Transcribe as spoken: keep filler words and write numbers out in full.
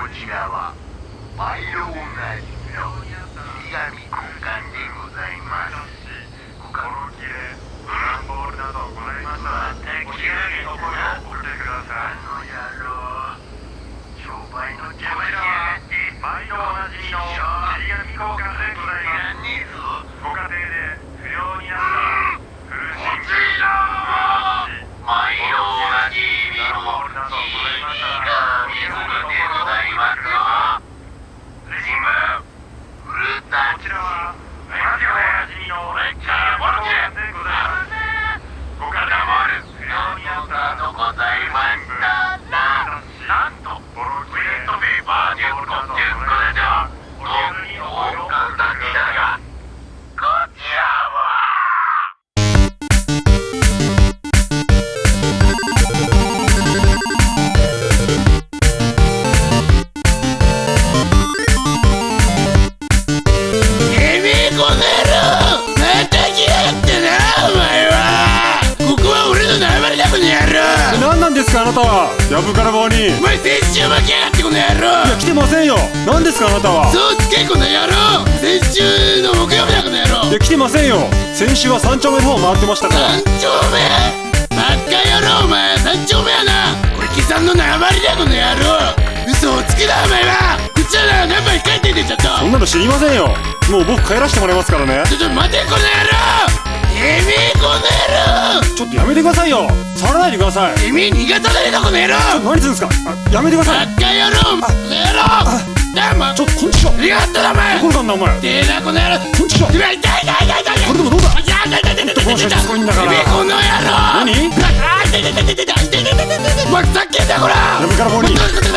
ちらは毎度おなじみの死神空間でございます。 コロッケ、ブランボールなどございましたら、お気軽にお声を送ってください。 あの野郎、商売の邪魔しやがって。 毎度おなじみの死神交換でございやます。 ねえぞ。 ご家庭で不要になったフルシングル、 毎度おなじみブランボのールなどございました死ら、 神空間でございますよ。レジンブ、ウルタこちらは毎度おなじみの死神交換でございます。ご家庭で不要になったとございましたな。なんとボロキトイレットペーパーじゅっこじゅっこでじゃお気軽にお声を送ってください。 こちらはてめえこの野郎、また来やがったなお前は。ここは俺の縄張りだこの野郎。 何なんですかあなたは。やぶから棒に。いお前先週負けやがってこの野郎。 や来てませんよ。何ですかあなたは。 そうつけこの野郎。先週の木曜日だこの野郎。 いや来てませんよ。先週は三丁目の方回ってましたから。 三丁目バッカ野郎お前。三丁目やな。これ刻んの縄張りだこの野郎。嘘をつくなお前は。こっちはな何枚書いてんでちょっと。 そんなの知りませんよ。もう僕帰らせてもらいますからね。 ちょっと待てこの野郎。てめえこの野郎。 ちょっとやめてくださいよ。触らないでください。 てめえ逃がさないぞこの野郎。 何するんですか。あやめてください。 バッカ野郎。この野郎だお前。 ちょっとこんちしろ。 ありがとうなお前。 どこなんだお前。 てえなこの野郎。 こんちしろ。 てめえ痛い痛い痛い痛い。 これでもどうだ。 いや痛い痛い痛い痛い痛いこの人しつこいんだから。 てめえこの野郎。 何。 あー痛い痛い痛い痛い痛い痛い痛い痛い痛い痛い。お前ふざけんなこら。 やぶから棒に。 この